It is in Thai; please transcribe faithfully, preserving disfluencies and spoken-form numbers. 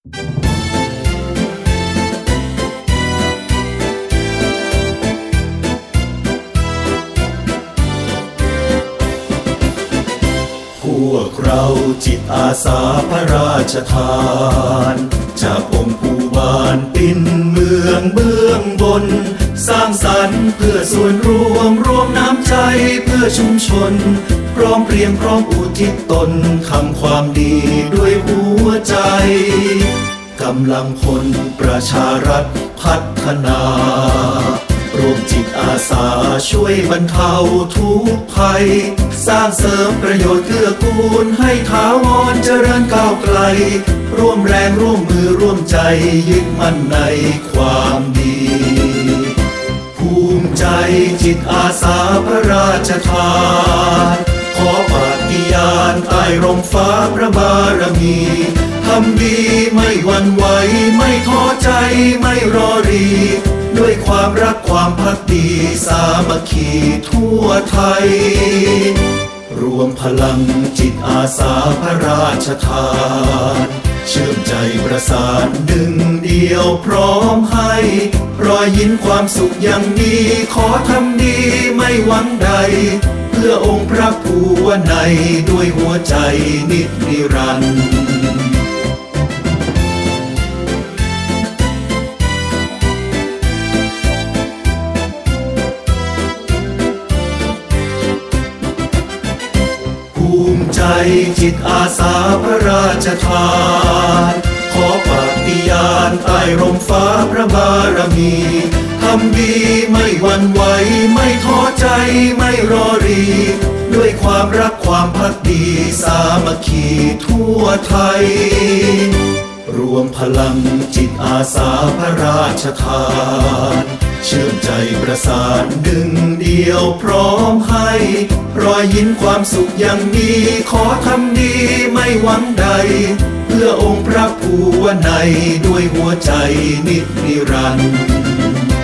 พวกเราจิตอาสาพระราชทานจากองค์ผู้บานปิ่นเมืองเบื้องบนสร้างสรรค์เพื่อส่วนรวมรวมน้ำใจเพื่อชุมชนพร้อมเพรียงพร้อมอุทิศตนทำความดีด้วยหัวใจกำลังพลประชารัฐพัฒนารวมจิตอาสาช่วยบรรเทาทุกข์ภัยสร้างเสริมประโยชน์เกื้อกูลให้ถาวรเจริญก้าวไกลร่วมแรงร่วมมือร่วมใจยึดมั่นในความดีภูมิใจจิตอาสาพระราชทานขอปฏิญาณใต้ร่มฟ้าพระบารมีทำดีไม่หวั่นไหวไม่ท้อใจไม่รอรีด้วยความรักความภักดีสามัคคีทั่วไทยรวมพลังจิตอาสาพระราชทานเชื่อมใจประสานดึงเดียวพร้อมให้รอยยิ้มความสุขอย่างนี้ขอทำดีไม่หวังใดเพื่อองค์พระภูวนัยด้วยหัวใจนิจนิรันดร์ภูมิใจจิตอาสาพระราชทานขอปฏิญาณใต้ร่มฟ้าพระบารมีทำดีไม่หวั่นไหวไม่ท้อใจไม่รอรีด้วยความรักความภักดีสามัคคีทั่วไทยรวมพลังจิตอาสาพระราชทานเชื่อมใจประสานดึงเดียวพร้อมให้รอยยิ้มความสุขอย่างนี้ขอทำดีไม่หวังใดเพื่อองค์พระภูวนัยด้วยหัวใจนิจนิรันดร์